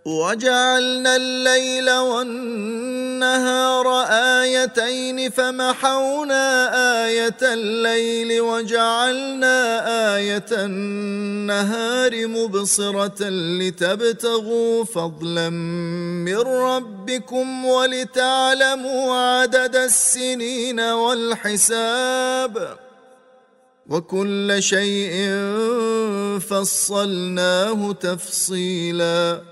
وجعلنا الليل والنهار آيتين فمحونا آية الليل وجعلنا آية النهار مبصرة لتبتغوا فضلا من ربكم ولتعلموا عدد السنين والحساب وكل شيء فصلناه تفصيلا